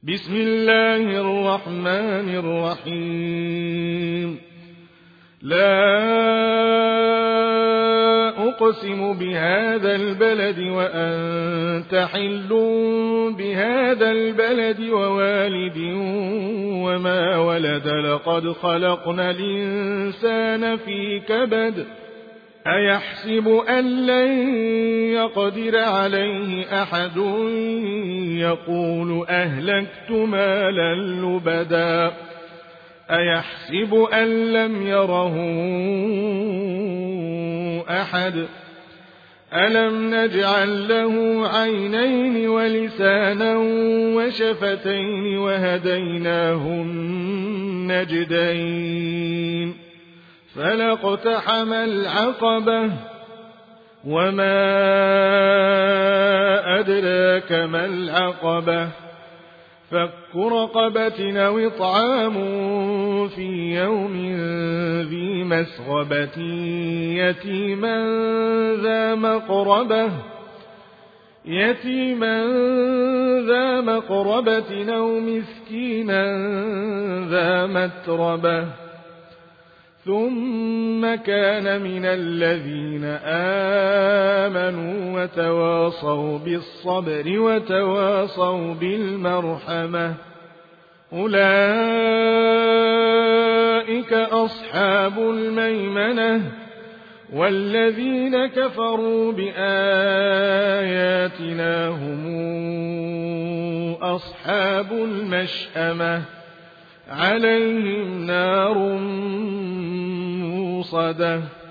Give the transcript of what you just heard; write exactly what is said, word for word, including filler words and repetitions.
بسم الله الرحمن الرحيم. لا أقسم بهذا البلد وأنت حل بهذا البلد ووالد وما ولد لقد خلقنا الإنسان في كبد أيحسب أن لن يقدر عليه أحد يقول أهلكت مالا لبدا أيحسب أن لم يره أحد ألم نجعل له عينين ولسانا وشفتين وهديناه النجدين فلاقتحم العقبة وما أدراك ما العقبة فك رقبة أو إطعام في يوم ذي مسغبة يتيما ذا مقربة يتيما ذا مقربة أو مسكينا ذا متربة ثم كان من الذين آمنوا وتواصوا بالصبر وتواصوا بالمرحمة أولئك أصحاب الميمنة والذين كفروا بآياتنا هم أصحاب المشأمة عليهم نار موصدة